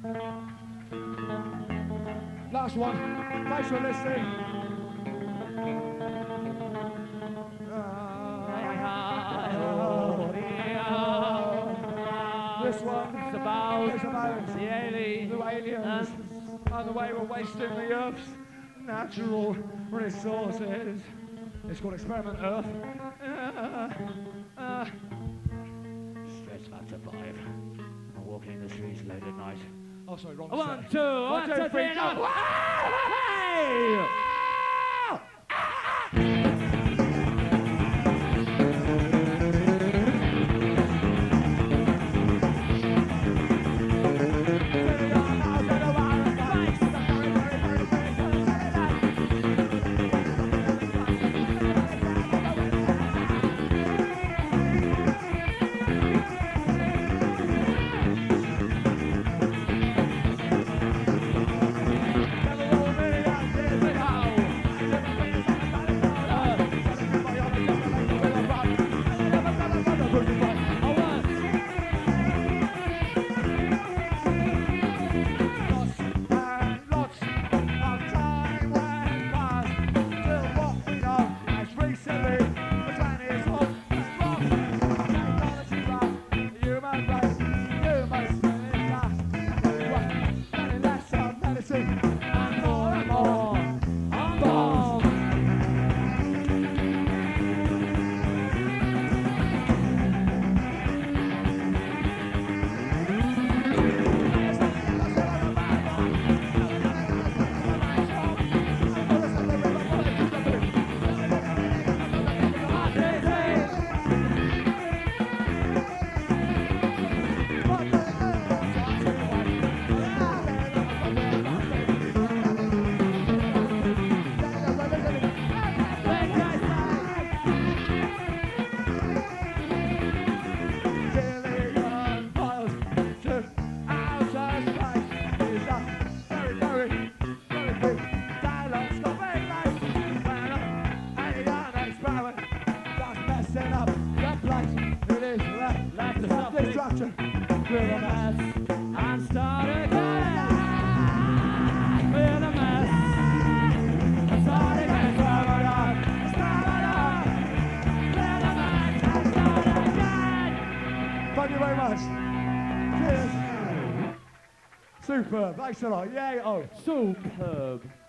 Last one. Thanks for listening. This one is about the aliens and the way we're wasting the Earth's natural resources. It's called Experiment Earth. Stretch Factor 5. I'm walking the streets late at night. Oh, sorry, wrong. 1, 2, 3, go! Hey! Thank you very much. Cheers. Superb. Thanks a lot. Yay. Oh, superb.